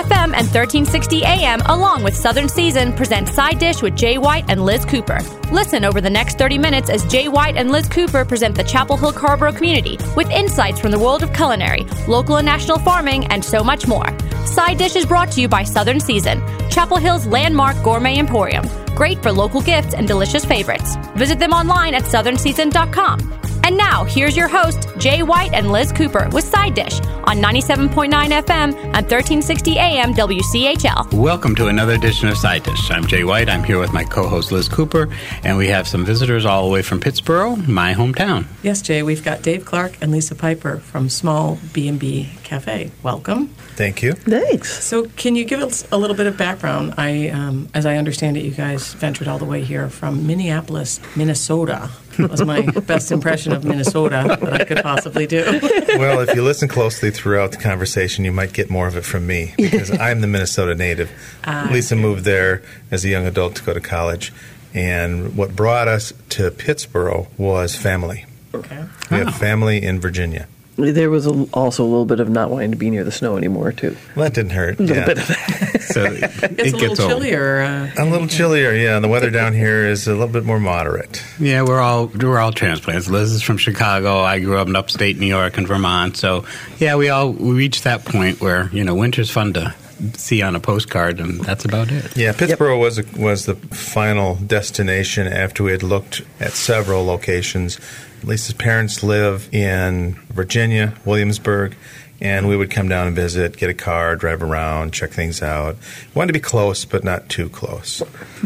FM and 1360 AM, along with Southern Season, present Side Dish with Jay White and Liz Cooper. Listen over the next 30 minutes as Jay White and Liz Cooper present the Chapel Hill Carrboro community with insights from the world of culinary, local and national farming, and so much more. Side Dish is brought to you by Southern Season, Chapel Hill's landmark gourmet emporium. Great for local gifts and delicious favorites. Visit them online at southernseason.com. And now, here's your host, Jay White and Liz Cooper with Side Dish on 97.9 FM and 1360 AM WCHL. Welcome to another edition of Side Dish. I'm Jay White. I'm here with my co-host, Liz Cooper, and we have some visitors all the way from Pittsboro, my hometown. Yes, Jay, we've got Dave Clark and Lisa Piper from Small B&B Cafe. Welcome. Thank you. Thanks. So can you give us a little bit of background? As I understand it, you guys ventured all the way here from Minneapolis, Minnesota. That was my best impression of Minnesota that I could possibly do. Well, if you listen closely throughout the conversation, you might get more of it from me because I'm the Minnesota native. Lisa moved there as a young adult to go to college, and what brought us to Pittsboro was family. Okay. We have family in Virginia. There was also a little bit of not wanting to be near the snow anymore, too. Well, that didn't hurt. A little bit of that. So It's a little chillier. A little chillier, yeah. And the weather down here is a little bit more moderate. Yeah, we're all transplants. Liz is from Chicago. I grew up in upstate New York and Vermont. So, yeah, we reached that point where, winter's fun to see on a postcard, and that's about it. Yeah, Pittsboro was the final destination after we had looked at several locations. Lisa's parents live in Virginia, Williamsburg, and we would come down and visit, get a car, drive around, check things out. We wanted to be close, but not too close.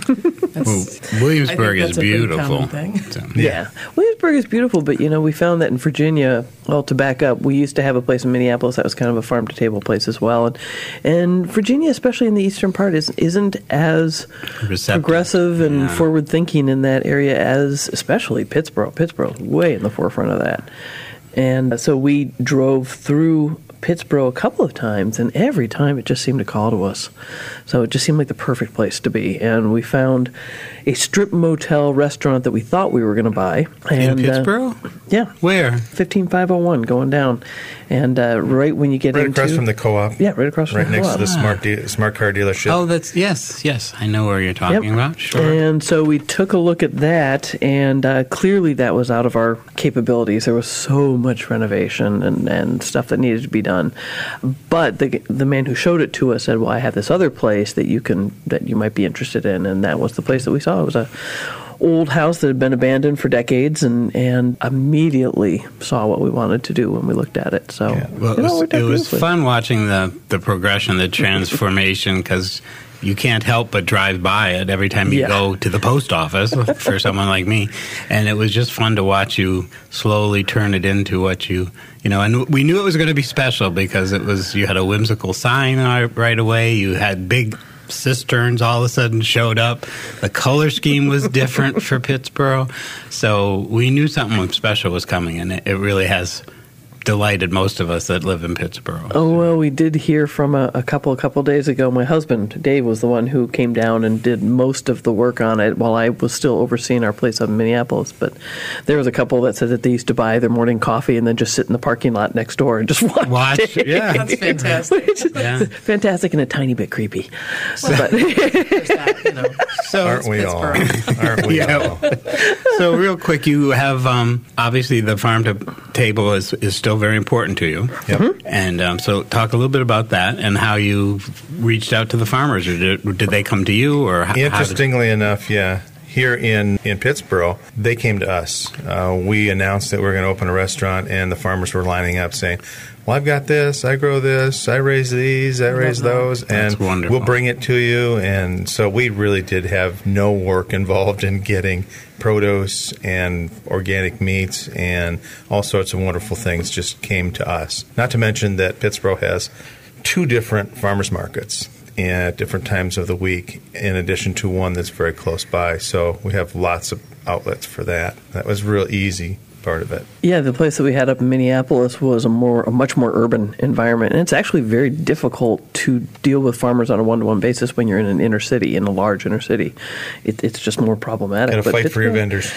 Williamsburg is beautiful. Yeah. Williamsburg is beautiful, but, we found that in Virginia, well, to back up, we used to have a place in Minneapolis that was kind of a farm-to-table place as well. And Virginia, especially in the eastern part, isn't as progressive and forward-thinking in that area as especially Pittsboro. Pittsboro's way in the forefront of that. And so we drove through Pittsboro a couple of times, and every time it just seemed to call to us. So it just seemed like the perfect place to be. And we found a strip motel restaurant that we thought we were going to buy. In Pittsboro? Yeah. Where? 15501 going down. And right when you get right across from the co-op. Yeah, right across from the co-op. Right next to the smart car dealership. Oh, yes. I know where you're talking about. Sure. And so we took a look at that, and clearly that was out of our capabilities. There was so much renovation and stuff that needed to be done. But the man who showed it to us said, well, I have this other place that you might be interested in, and that was the place that we saw. It was a old house that had been abandoned for decades, and immediately saw what we wanted to do when we looked at it. So it was fun watching the progression, the transformation, because you can't help but drive by it every time you go to the post office for someone like me. And it was just fun to watch you slowly turn it into what and we knew it was going to be special because you had a whimsical sign right away. You had big cisterns all of a sudden showed up. The color scheme was different for Pittsboro. So we knew something special was coming, and it really has delighted most of us that live in Pittsboro. Oh, well, we did hear from a couple days ago. My husband, Dave, was the one who came down and did most of the work on it while I was still overseeing our place up in Minneapolis. But there was a couple that said that they used to buy their morning coffee and then just sit in the parking lot next door and just watch it. Yeah. That's fantastic. Fantastic and a tiny bit creepy. Well, there's that, So aren't we all? Aren't we all? So real quick, you have obviously the farm to table is still very important to you. Yep. Mm-hmm. And so talk a little bit about that and how you reached out to the farmers. Or did they come to you? Or Interestingly enough, yeah. Here in Pittsboro, they came to us. We announced that we were going to open a restaurant, and the farmers were lining up saying, well, I've got this, I grow this, I raise these, I raise those, and we'll bring it to you. And so we really did have no work involved in getting produce and organic meats, and all sorts of wonderful things just came to us. Not to mention that Pittsboro has 2 different farmers markets at different times of the week, in addition to one that's very close by. So we have lots of outlets for that. That was real easy. part of it. Yeah, the place that we had up in Minneapolis was a much more urban environment, and it's actually very difficult to deal with farmers on a one-to-one basis when you're in an inner city, in a large inner city. It's just more problematic. Got to fight for your vendors.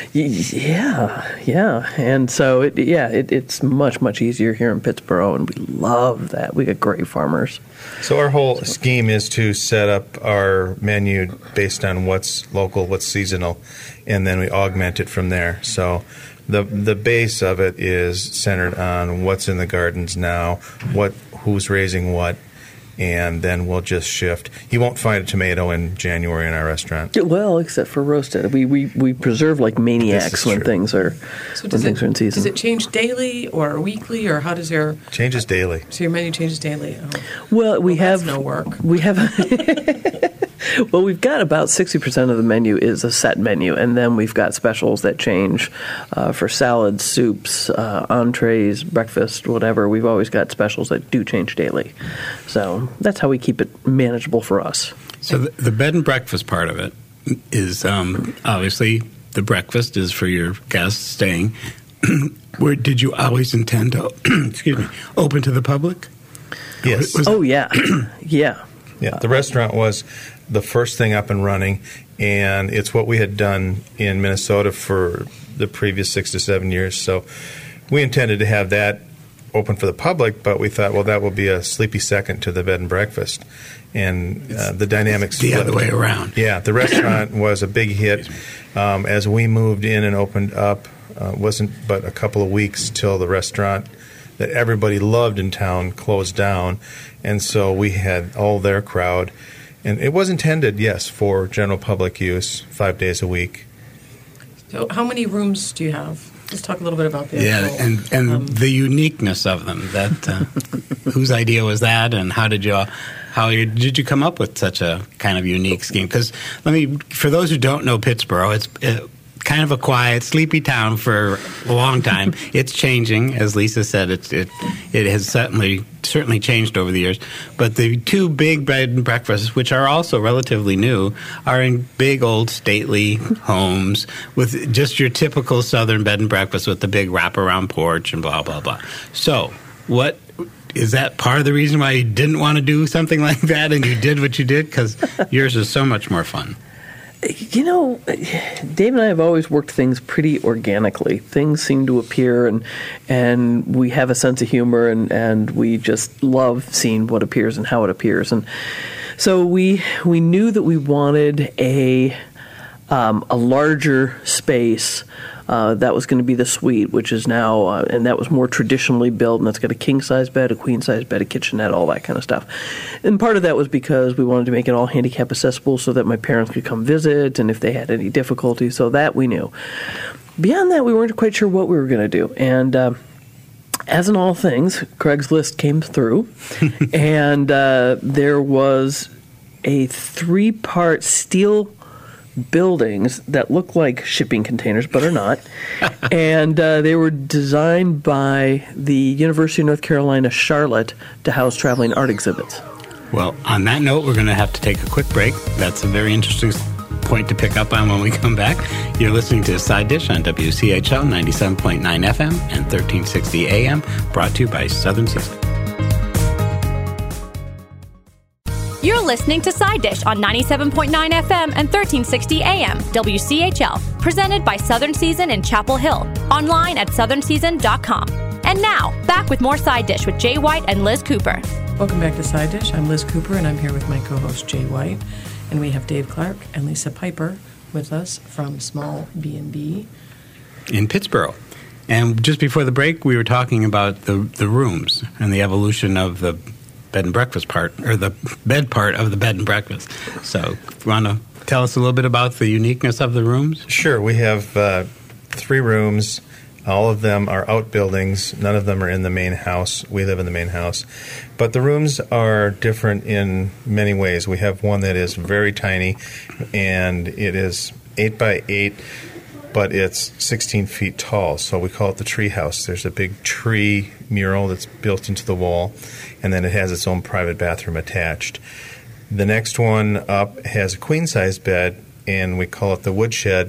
Yeah, and so it's much easier here in Pittsburgh, and we love that. We got great farmers. So our whole scheme is to set up our menu based on what's local, what's seasonal, and then we augment it from there. So the base of it is centered on what's in the gardens now, who's raising what, and then we'll just shift. You won't find a tomato in January in our restaurant. Well, except for roasted. We preserve like maniacs when things are things are in season. Does it change daily or weekly, or how does your changes daily? So your menu changes daily. Oh. Well, that's no work. We have. Well, we've got about 60% of the menu is a set menu, and then we've got specials that change for salads, soups, entrees, breakfast, whatever. We've always got specials that do change daily. So that's how we keep it manageable for us. So the bed and breakfast part of it is obviously the breakfast is for your guests staying. Where did you always intend to open to the public? Yes. Yeah. Yeah, the restaurant was the first thing up and running, and it's what we had done in Minnesota for the previous 6 to 7 years. So we intended to have that open for the public, but we thought, well, that will be a sleepy second to the bed and breakfast. And the dynamics the flipped. other way around. Yeah, the restaurant was a big hit. As we moved in and opened up, wasn't but a couple of weeks till the restaurant that everybody loved in town closed down. And so we had all their crowd. And it was intended, yes, for general public use 5 days a week. So how many rooms do you have? Let's talk a little bit about that. Yeah, and the uniqueness of them. That whose idea was that, and how did you come up with such a kind of unique scheme? Because for those who don't know Pittsburgh, it's kind of a quiet, sleepy town for a long time. It's changing, as Lisa said. It has certainly changed over the years. But the two big bed and breakfasts, which are also relatively new, are in big old stately homes with just your typical Southern bed and breakfast with the big wraparound porch and blah blah blah. So, what is that part of the reason why you didn't want to do something like that, and you did what you did? Because yours is so much more fun. You know, Dave and I have always worked things pretty organically. Things seem to appear, and we have a sense of humor, and we just love seeing what appears and how it appears. And so we knew that we wanted a larger space. That was going to be the suite, which is now, and that was more traditionally built, and that's got a king-size bed, a queen-size bed, a kitchenette, all that kind of stuff. And part of that was because we wanted to make it all handicap accessible so that my parents could come visit, and if they had any difficulty, so that we knew. Beyond that, we weren't quite sure what we were going to do. And as in all things, Craigslist came through, and there was a 3-part steel buildings that look like shipping containers but are not, and they were designed by the University of North Carolina, Charlotte, to house traveling art exhibits. Well, on that note, we're going to have to take a quick break. That's a very interesting point to pick up on when we come back. You're listening to Side Dish on WCHL 97.9 FM and 1360 AM, brought to you by Southern Season. You're listening to Side Dish on 97.9 FM and 1360 AM, WCHL, presented by Southern Season in Chapel Hill, online at southernseason.com. And now, back with more Side Dish with Jay White and Liz Cooper. Welcome back to Side Dish. I'm Liz Cooper, and I'm here with my co-host Jay White. And we have Dave Clark and Lisa Piper with us from Small B&B in Pittsburgh. And just before the break, we were talking about the rooms and the evolution of the bed and breakfast part, or the bed part of the bed and breakfast. So, you want to tell us a little bit about the uniqueness of the rooms? Sure. We have 3 rooms. All of them are outbuildings. None of them are in the main house. We live in the main house. But the rooms are different in many ways. We have one that is very tiny, and it is 8 by 8, but it's 16 feet tall. So we call it the tree house. There's a big tree mural that's built into the wall, and then it has its own private bathroom attached. The next one up has a queen-size bed, and we call it the woodshed.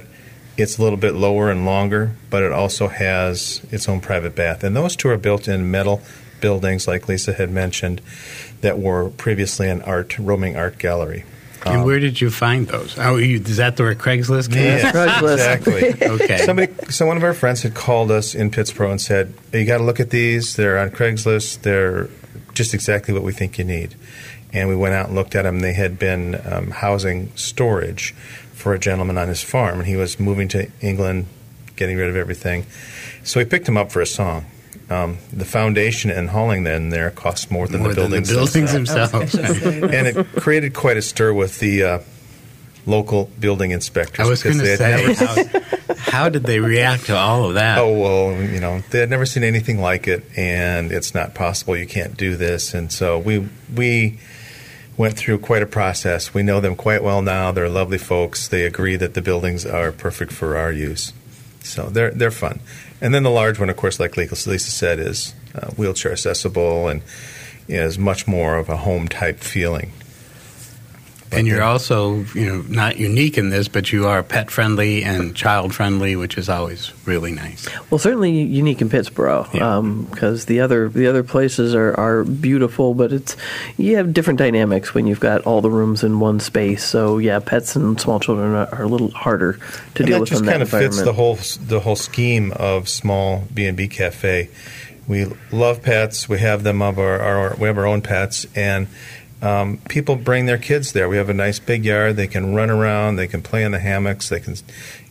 It's a little bit lower and longer, but it also has its own private bath. And those two are built in metal buildings, like Lisa had mentioned, that were previously an roaming art gallery. And where did you find those? Oh, is that where Craigslist came? Yeah, Craigslist. exactly. Okay. So one of our friends had called us in Pittsburgh and said, you got to look at these. They're on Craigslist. They're just exactly what we think you need. And we went out and looked at them. They had been housing storage for a gentleman on his farm, and he was moving to England, getting rid of everything. So we picked him up for a song. The foundation and hauling them there cost more than the buildings themselves. And it created quite a stir with the local building inspectors. I was going to say, how did they react to all of that? Oh, well, they had never seen anything like it, and it's not possible. You can't do this. And so we went through quite a process. We know them quite well now. They're lovely folks. They agree that the buildings are perfect for our use. So they're fun. And then the large one, of course, like Lisa said, is wheelchair accessible and is much more of a home-type feeling. And you're also, not unique in this, but you are pet-friendly and child-friendly, which is always really nice. Well, certainly unique in Pittsburgh, because the other places are beautiful, but you have different dynamics when you've got all the rooms in one space. So, yeah, pets and small children are a little harder to deal with in that environment. That just kind of fits the whole scheme of small B&B Cafe. We love pets. We have them we have our own pets, and people bring their kids there. We have a nice big yard. They can run around. They can play in the hammocks. They can,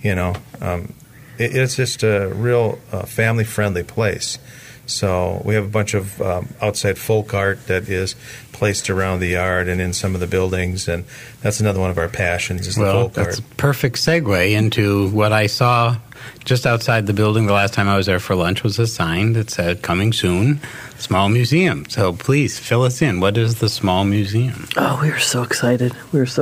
it's just a real family-friendly place. So we have a bunch of outside folk art that is placed around the yard and in some of the buildings, and that's another one of our passions is the folk art. That's a perfect segue into what I saw just outside the building the last time I was there for lunch was a sign that said, "Coming soon, Small Museum." So please fill us in. What is the Small Museum? Oh, we were so excited.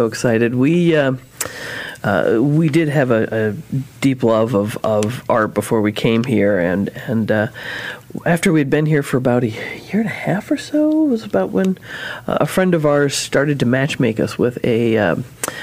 We did have a deep love of art before we came here, and after we'd been here for about a year and a half or so, it was about when a friend of ours started to matchmake us with an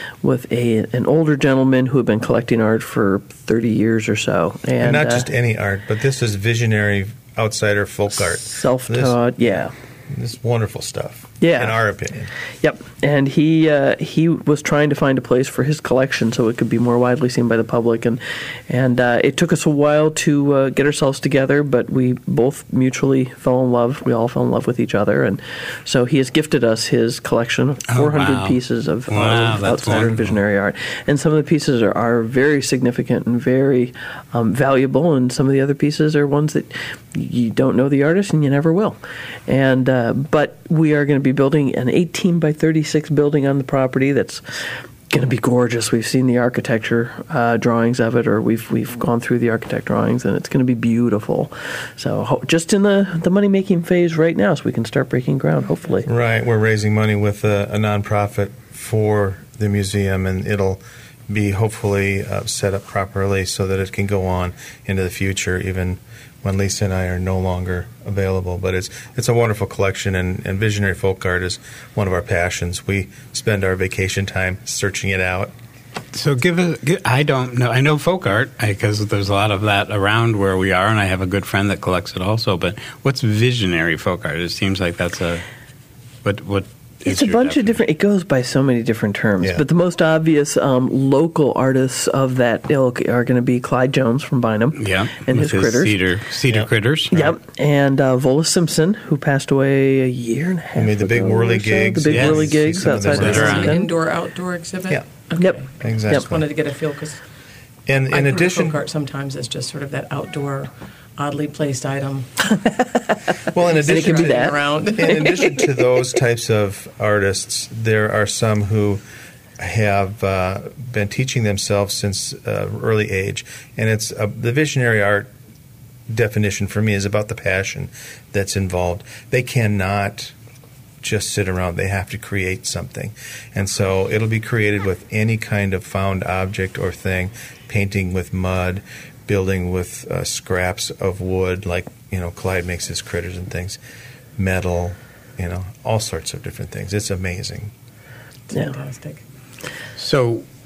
older gentleman who had been collecting art for 30 years or so, and not just any art, but this is visionary outsider folk art, self-taught, This wonderful stuff. Yeah. In our opinion. Yep. And he was trying to find a place for his collection so it could be more widely seen by the public. And it took us a while to get ourselves together, but we both mutually fell in love. We all fell in love with each other. And so he has gifted us his collection of 400 pieces of outsider and visionary art. And some of the pieces are very significant and very valuable, and some of the other pieces are ones that you don't know the artist and you never will. And but we are going to be building an 18 by 36 building on the property that's going to be gorgeous. We've seen the architecture drawings of it, or we've gone through the architect drawings, and it's going to be beautiful. So just in the money-making phase right now, so we can start breaking ground, hopefully. Right. We're raising money with a nonprofit for the museum, and it'll be hopefully set up properly so that it can go on into the future, even when Lisa and I are no longer available. But it's a wonderful collection, and visionary folk art is one of our passions. We spend our vacation time searching it out. So I don't know. I know folk art because there's a lot of that around where we are, and I have a good friend that collects it also. But what's visionary folk art? It seems like that's what. It's a bunch of different. It goes by so many different terms, but the most obvious local artists of that ilk are going to be Clyde Jones from Bynum, and his Critters, Cedar Critters, right. And Vola Simpson, who passed away a year and a half. He made the big whirly gigs, whirly gigs outside the indoor-outdoor exhibit. Yeah. Okay. Yep. Exactly. Just wanted to get a feel because in addition, folk art sometimes is just sort of that outdoor, oddly placed item. Well, in addition to those types of artists, there are some who have been teaching themselves since early age, and it's the visionary art definition for me is about the passion that's involved. They cannot just sit around. They have to create something. And so it'll be created with any kind of found object or thing, painting with mud, building with scraps of wood, like, Clyde makes his critters and things, metal, all sorts of different things. It's amazing. Fantastic. So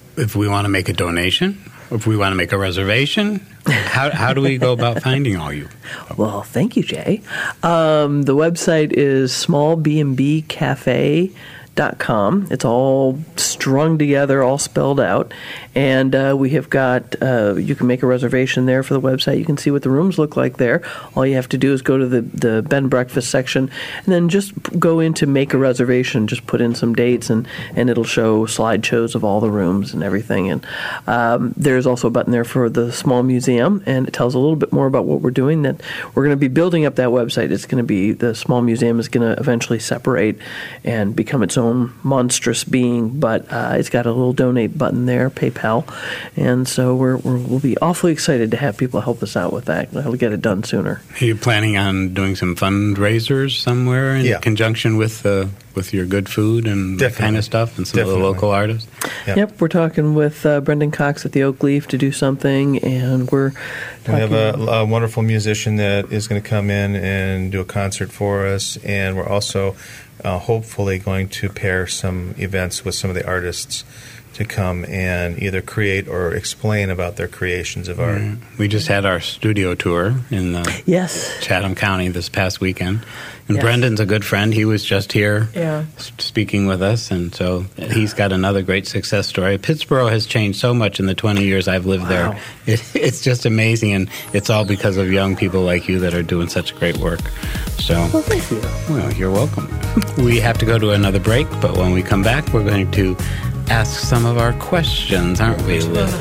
If we want to make a donation, if we want to make a reservation, how do we go about finding all you? Well, thank you, Jay. The website is smallbnbcafe.com. It's all strung together, all spelled out. And we have got, you can make a reservation there for the website. You can see what the rooms look like there. All you have to do is go to the bed and breakfast section and then just go into make a reservation, just put in some dates, and it'll show slideshows of all the rooms and everything. And there's also a button there for the small museum, and it tells a little bit more about what we're doing, that we're going to be building up that website. It's going to be, the small museum is going to eventually separate and become its own monstrous being, but it's got a little donate button there, PayPal, and so we'll be awfully excited to have people help us out with that. We'll get it done sooner. Are you planning on doing some fundraisers somewhere in conjunction with your good food and that kind of stuff, and some of the local artists? Yep, we're talking with Brendan Cox at the Oak Leaf to do something, and we have a wonderful musician that is going to come in and do a concert for us, and we're also hopefully going to pair some events with some of the artists to come and either create or explain about their creations of art. We just had our studio tour in Chatham County this past weekend. And Brendan's a good friend. He was just here speaking with us, and so he's got another great success story. Pittsboro has changed so much in the 20 years I've lived there. It's just amazing, and it's all because of young people like you that are doing such great work. So, well, thank you. Well, you're welcome. We have to go to another break, but when we come back, we're going to ask some of our questions, aren't we, Liz?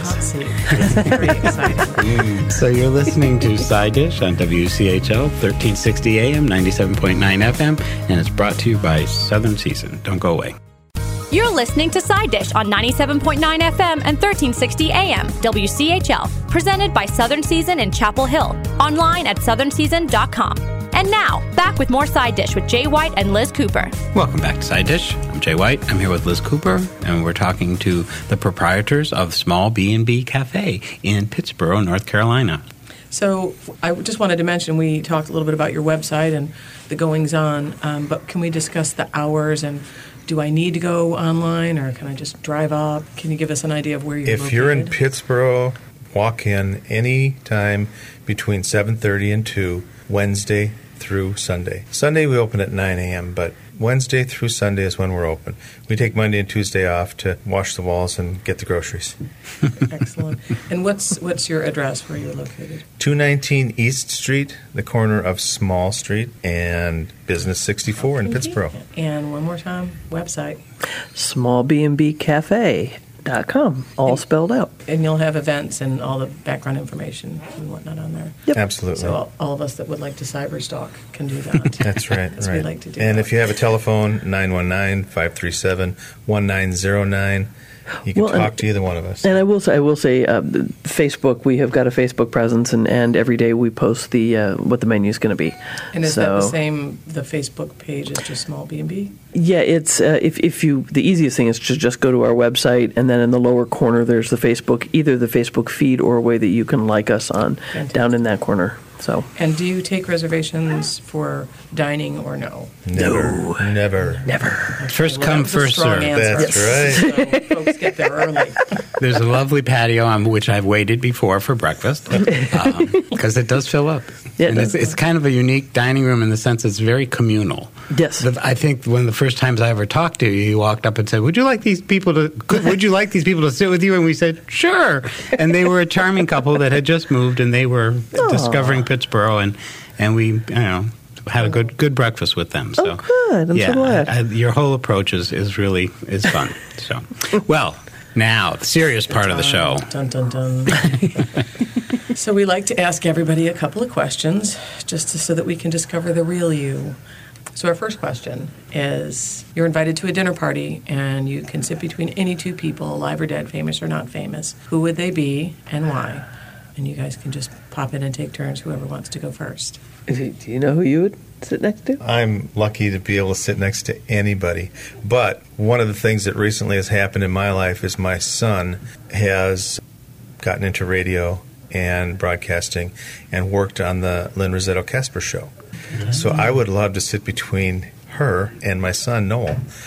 Very exciting. So you're listening to Side Dish on WCHL 1360 AM, 97.9 FM, and it's brought to you by Southern Season. Don't go away. You're listening to Side Dish on 97.9 FM and 1360 AM, WCHL, presented by Southern Season in Chapel Hill, online at southernseason.com. And now, back with more Side Dish with Jay White and Liz Cooper. Welcome back to Side Dish. I'm Jay White. I'm here with Liz Cooper, and we're talking to the proprietors of Small B&B Cafe in Pittsboro, North Carolina. So I just wanted to mention, we talked a little bit about your website and the goings-on, but can we discuss the hours, and do I need to go online, or can I just drive up? Can you give us an idea of where you're located? If you're in Pittsboro, walk in any time between 7:30 and 2, Wednesday through Sunday. Sunday we open at 9 a.m., but Wednesday through Sunday is when we're open. We take Monday and Tuesday off to wash the walls and get the groceries. Excellent. And what's your address where you're located? 219 East Street, the corner of Small Street and Business 64 in Pittsboro. And one more time, website. smallbnbcafe.com, all spelled out. And you'll have events and all the background information and whatnot on there. Yep. Absolutely. So all of us that would like to cyberstalk can do that. That's right. That's what we like to do. And if you have a telephone, 919-537-1909, you can talk to either one of us. And I will say, Facebook. We have got a Facebook presence, and every day we post the what the menu is going to be. And is that the same? The Facebook page is just Small B&B. Yeah, it's if you, the easiest thing is to just go to our website, and then in the lower corner there's the Facebook, either the Facebook feed or a way that you can like us on. Fantastic. Down in that corner. So. And do you take reservations for dining or no? Never. Okay, first come, first serve. That's right. So folks get there early. There's a lovely patio on which I've waited before for breakfast, because it does fill up. Yeah, and it's kind of a unique dining room in the sense it's very communal. Yes. I think one of the first times I ever talked to you, you walked up and said, would you like these people to sit with you? And we said, sure. And they were a charming couple that had just moved, and they were discovering Pittsboro, and we, had a good breakfast with them. So, good. I'm so glad. Your whole approach is really fun. So, well, now the serious part of the show. Dun, dun, dun. So we like to ask everybody a couple of questions, just so that we can discover the real you. So our first question is, you're invited to a dinner party, and you can sit between any two people, alive or dead, famous or not famous. Who would they be, and why? And you guys can just pop in and take turns, whoever wants to go first. Do you know who you would sit next to? I'm lucky to be able to sit next to anybody. But one of the things that recently has happened in my life is my son has gotten into radio and broadcasting and worked on the Lynn Rossetto Casper show. So I would love to sit between her and my son, Noel.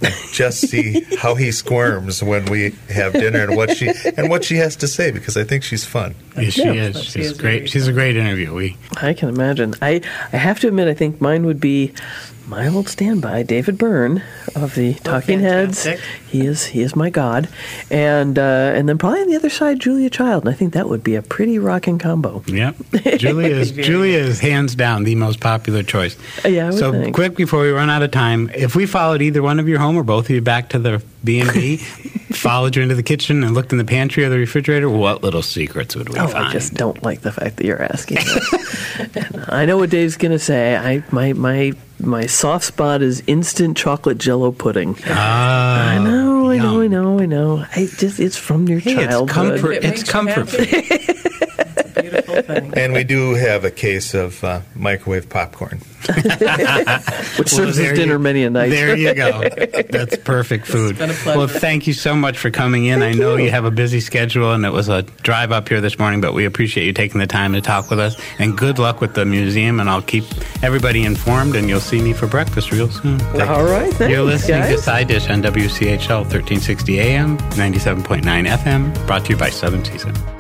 just see how he squirms when we have dinner and what she has to say, because I think she's fun. Yes, she is. She's great. She's a great interviewee. I can imagine. I have to admit, I think mine would be my old standby, David Byrne of the Talking Heads. He is my god, and then probably on the other side, Julia Child. And I think that would be a pretty rocking combo. Yep, Julia is hands down the most popular choice. Yeah, I would so think. Quick before we run out of time, if we followed either one of you home or both of you back to the B&B, followed you into the kitchen and looked in the pantry or the refrigerator, what little secrets would we find? I just don't like the fact that you're asking. And I know what Dave's going to say. My soft spot is instant chocolate Jello pudding. I know. It's from your childhood. It's comfort. It's a beautiful thing. And we do have a case of microwave popcorn, which serves as dinner many a night. There you go. That's perfect food. It's been a pleasure. Well, thank you so much for coming in. I know you have a busy schedule, and it was a drive up here this morning, but we appreciate you taking the time to talk with us. And good luck with the museum, and I'll keep everybody informed, and you'll see me for breakfast real soon. All right, thanks, You're listening guys. to Side Dish on WCHL 1360 AM, 97.9 FM, brought to you by Southern Season.